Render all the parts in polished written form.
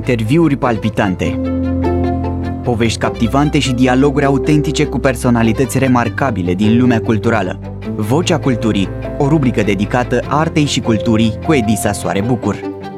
Interviuri palpitante, povești captivante și dialoguri autentice cu personalități remarcabile din lumea culturală. Vocea Culturii, o rubrică dedicată artei și culturii cu Edisa Soare Bucur.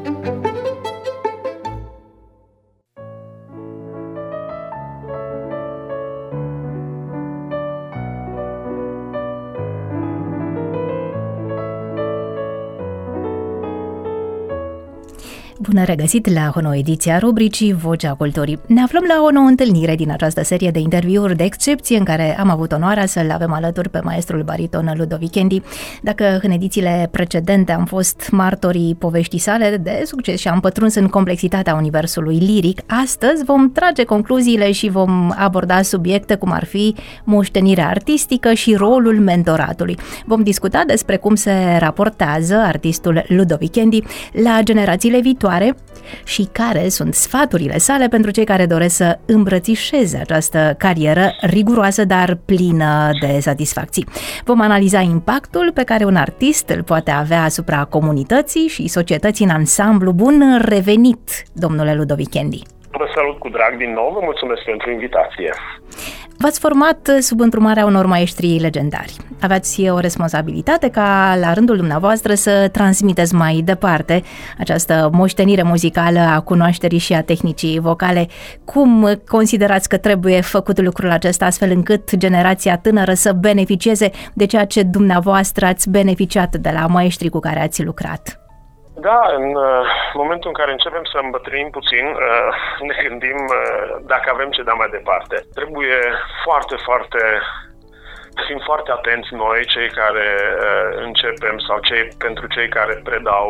Bună regăsit la o nouă ediție a rubricii Vocea Culturii. Ne aflăm la o nouă întâlnire din această serie de interviuri de excepție în care am avut onoarea să-l avem alături pe maestrul bariton Ludovic Kendi. Dacă în edițiile precedente am fost martorii poveștii sale de succes și am pătruns în complexitatea universului liric, astăzi vom trage concluziile și vom aborda subiecte cum ar fi moștenirea artistică și rolul mentoratului. Vom discuta despre cum se raportează artistul Ludovic Kendi la generațiile viitoare și care sunt sfaturile sale pentru cei care doresc să îmbrățișeze această carieră riguroasă, dar plină de satisfacții. Vom analiza impactul pe care un artist îl poate avea asupra comunității și societății în ansamblu. Bun revenit, domnule Ludovic Kendi! Vă salut cu drag din nou, vă mulțumesc pentru invitație. V-ați format sub îndrumarea unor maestri legendari. Aveați o responsabilitate ca, la rândul dumneavoastră, să transmiteți mai departe această moștenire muzicală a cunoașterii și a tehnicii vocale. Cum considerați că trebuie făcut lucrul acesta astfel încât generația tânără să beneficieze de ceea ce dumneavoastră ați beneficiat de la maestrii cu care ați lucrat? Da, în momentul în care începem să îmbătrânim puțin, ne gândim dacă avem ce da mai departe. Trebuie să fim foarte atenți noi, cei care începem sau pentru cei care predau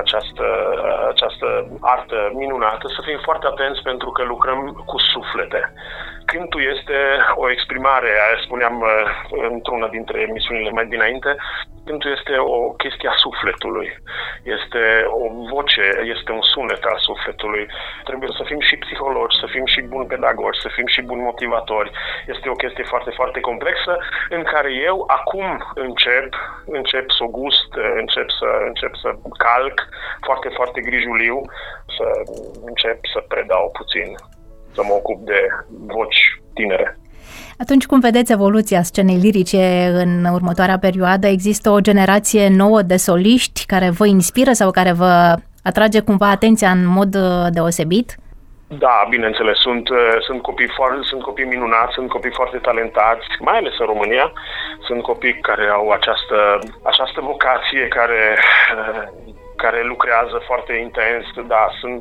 această artă minunată, să fim foarte atenți pentru că lucrăm cu suflete. Cântul este o exprimare, spuneam într-una dintre emisiunile mai dinainte, cântul este o chestie a sufletului, este o voce, este un sunet al sufletului. Trebuie să fim și psihologi, să fim și buni pedagogi, să fim și buni motivatori. Este o chestie foarte, foarte complexă în care eu acum încep să o gust, încep să calc foarte, foarte grijuliu, să încep să predau puțin, să mă ocup de voci tinere. Atunci cum vedeți evoluția scenei lirice în următoarea perioadă? Există o generație nouă de soliști care vă inspiră sau care vă atrage cumva atenția în mod deosebit? Da, bineînțeles, sunt copii minunați, sunt copii foarte talentați, mai ales în România. Sunt copii care au această vocație care lucrează foarte intens, da,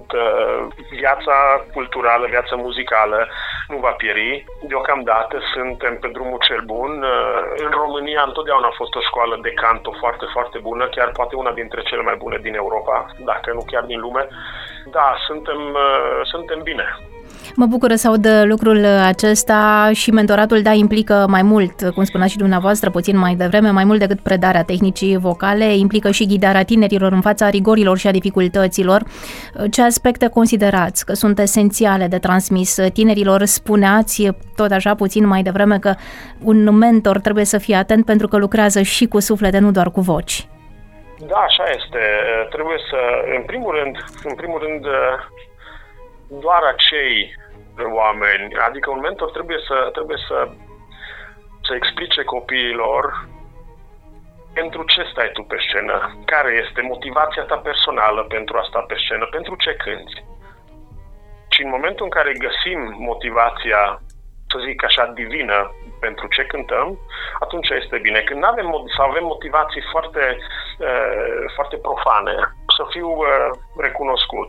viața culturală, viața muzicală nu va pieri. Deocamdată suntem pe drumul cel bun. În România întotdeauna a fost o școală de canto foarte, foarte bună, chiar poate una dintre cele mai bune din Europa, dacă nu chiar din lume. Da, suntem bine. Mă bucură să aud lucrul acesta și mentoratul, da, implică mai mult, cum spuneați și dumneavoastră puțin mai devreme, mai mult decât predarea tehnicii vocale, implică și ghidarea tinerilor în fața rigorilor și a dificultăților. Ce aspecte considerați că sunt esențiale de transmis tinerilor? Spuneați tot așa puțin mai devreme că un mentor trebuie să fie atent pentru că lucrează și cu suflete, nu doar cu voci. Da, așa este. Trebuie să, în primul rând, doar acei oameni, adică un mentor trebuie să explice copiilor pentru ce stai tu pe scenă, care este motivația ta personală pentru a sta pe scenă, pentru ce cânti. Și în momentul în care găsim motivația, să zic așa, divină pentru ce cântăm, atunci este bine. Când avem motivații foarte, foarte profane, să fiu recunoscut,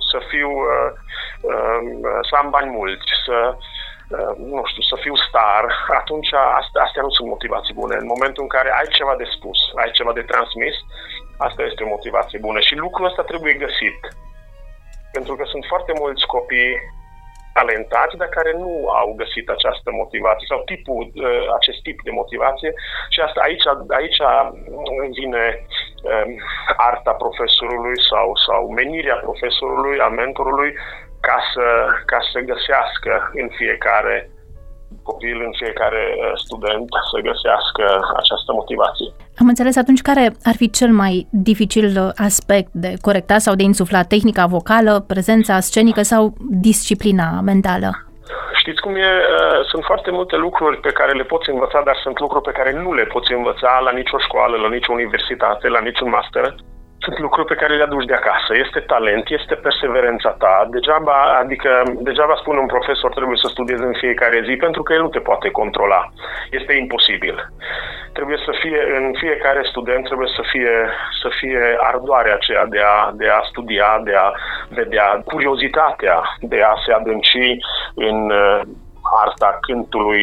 să am bani mulți, să fiu star, atunci astea nu sunt motivații bune. În momentul în care ai ceva de spus, ai ceva de transmis, asta este o motivație bună. Și lucrul ăsta trebuie găsit. Pentru că sunt foarte mulți copii talentați, dar care nu au găsit această motivație sau acest tip de motivație și asta aici vine arta profesorului sau menirea profesorului, a mentorului ca să găsească în fiecare copil, în fiecare student să găsească această motivație. Am înțeles. Atunci, care ar fi cel mai dificil aspect de corectat sau de insuflat? Tehnica vocală, prezența scenică sau disciplina mentală? Știți cum e? Sunt foarte multe lucruri pe care le poți învăța, dar sunt lucruri pe care nu le poți învăța la nicio școală, la nicio universitate, la niciun master. Sunt lucruri pe care le aduci de acasă. Este talent, este perseverența ta. Degeaba spune un profesor trebuie să studiezi în fiecare zi, pentru că el nu te poate controla. Este imposibil. Trebuie să fie, în fiecare student trebuie să fie ardoarea aceea de a studia, de a vedea, curiozitatea de a se adânci în arta cântului,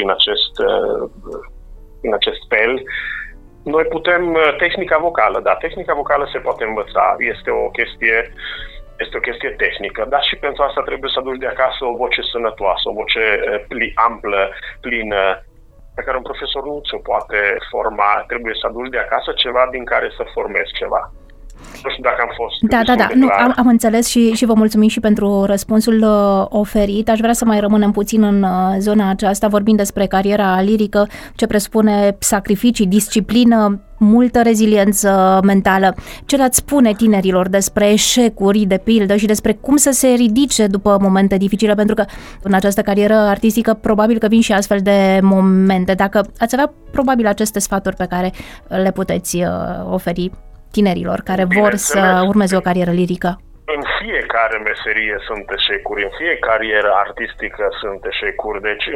în acest fel. Noi putem, tehnica vocală se poate învăța, este o chestie tehnică, dar și pentru asta trebuie să aduci de acasă o voce sănătoasă, o voce amplă, plină, pe care un profesor nu ți-o poate forma, trebuie să aduci de acasă ceva din care să formezi ceva. Nu știu dacă am fost. Da. Nu, am înțeles și vă mulțumim și pentru răspunsul oferit. Aș vrea să mai rămânem puțin în zona aceasta, vorbind despre cariera lirică, ce presupune sacrificii, disciplină, multă reziliență mentală. Ce le-ați spune tinerilor despre eșecuri, de pildă, și despre cum să se ridice după momente dificile? Pentru că în această carieră artistică probabil că vin și astfel de momente. Dacă ați avea probabil aceste sfaturi pe care le puteți oferi tinerilor care vor să urmeze o carieră lirică? În fiecare meserie sunt eșecuri, în fiecare carieră artistică sunt eșecuri. Deci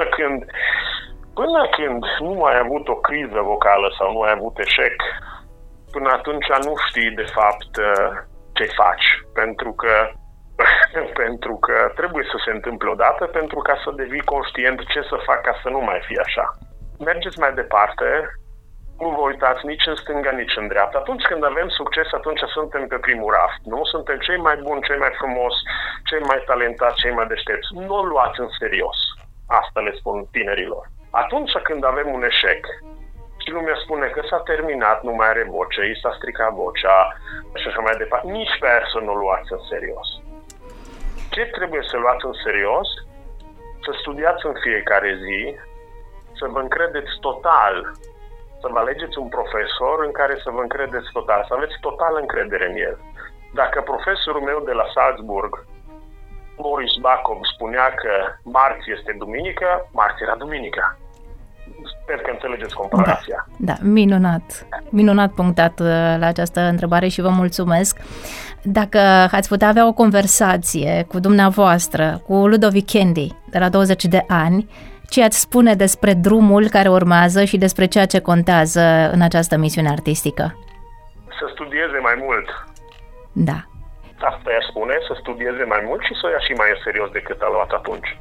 până când nu ai avut o criză vocală sau nu ai avut eșec, până atunci nu știi de fapt ce faci. Pentru că trebuie să se întâmple odată, pentru ca să devii conștient ce să fac ca să nu mai fie așa. Mergeți mai departe. Nu vă uitați nici în stânga, nici în dreapta. Atunci când avem succes, atunci suntem pe primul raft. Nu suntem cei mai buni, cei mai frumos, cei mai talentați, cei mai deștepți. Nu o luați în serios. Asta le spun tinerilor. Atunci când avem un eșec și lumea spune că s-a terminat, nu mai are voce, i s-a stricat vocea și așa mai departe, nici pe aia să nu o luați în serios. Ce trebuie să luați în serios? Să studiați în fiecare zi, să vă încredeți total, să vă alegeți un profesor în care să vă încredeți total, să aveți total încredere în el. Dacă profesorul meu de la Salzburg, Boris Bakov, spunea că marți este duminică, marți era duminica. Sper că înțelegeți comparația. Da, minunat punctat la această întrebare și vă mulțumesc. Dacă ați putea avea o conversație cu dumneavoastră, cu Ludovic Candy, de la 20 de ani, ce ați spune despre drumul care urmează și despre ceea ce contează în această misiune artistică? Să studieze mai mult. Da. Asta i-aș spune, să studieze mai mult și să o ia și mai în serios decât a luat atunci.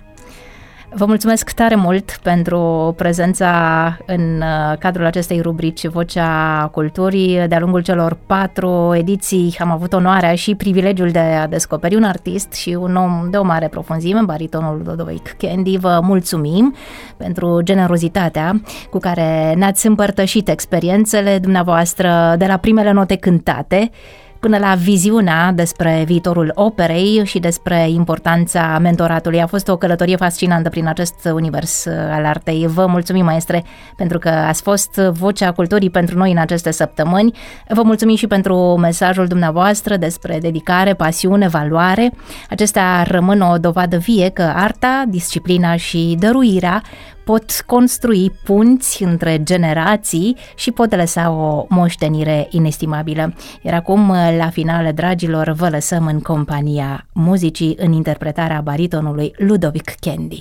Vă mulțumesc tare mult pentru prezența în cadrul acestei rubrici Vocea Culturii. De-a lungul celor 4 ediții am avut onoarea și privilegiul de a descoperi un artist și un om de o mare profunzime, baritonul Ludovic Candy. Vă mulțumim pentru generozitatea cu care ne-ați împărtășit experiențele dumneavoastră de la primele note cântate până la viziunea despre viitorul operei și despre importanța mentoratului. A fost o călătorie fascinantă prin acest univers al artei. Vă mulțumim, maestre, pentru că ați fost vocea culturii pentru noi în aceste săptămâni. Vă mulțumim și pentru mesajul dumneavoastră despre dedicare, pasiune, valoare. Acestea rămân o dovadă vie că arta, disciplina și dăruirea pot construi punți între generații și pot lăsa o moștenire inestimabilă. Iar acum, la final, dragilor, vă lăsăm în compania muzicii în interpretarea baritonului Ludovic Candy.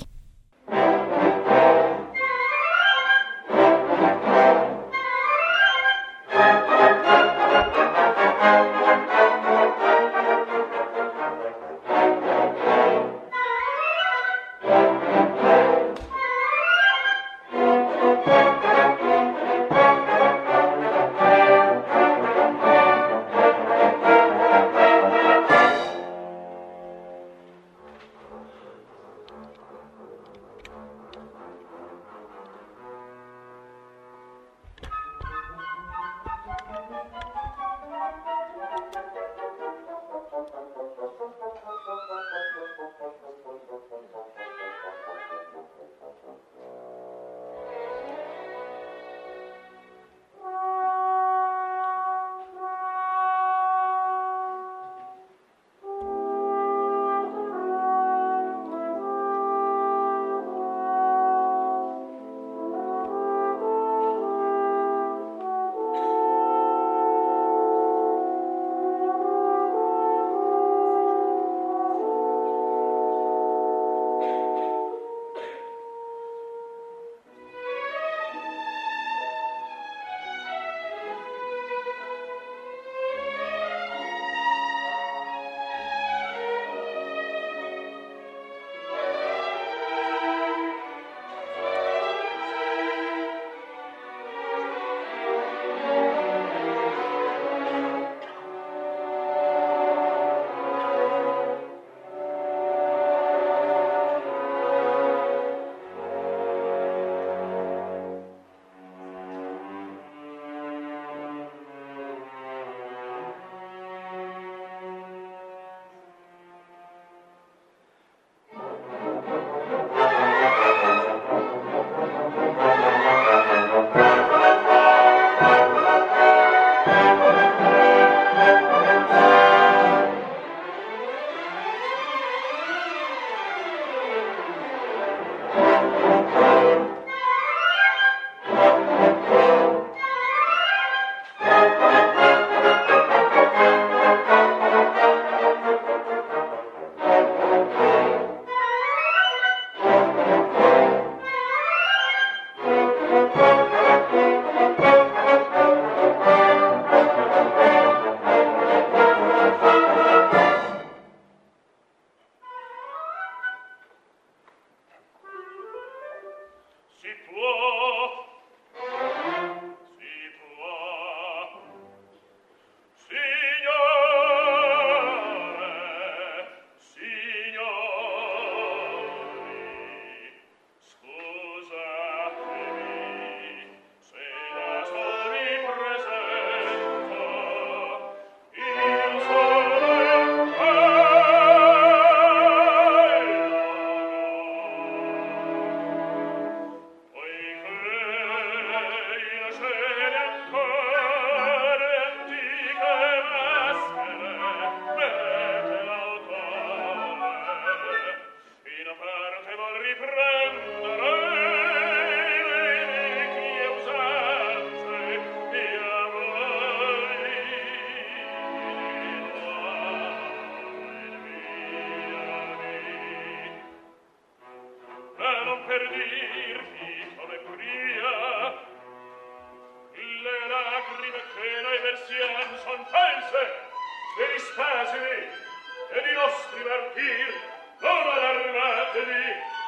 che noi versiam son false, degli spasimi e di nostri martir, non allarmatevi,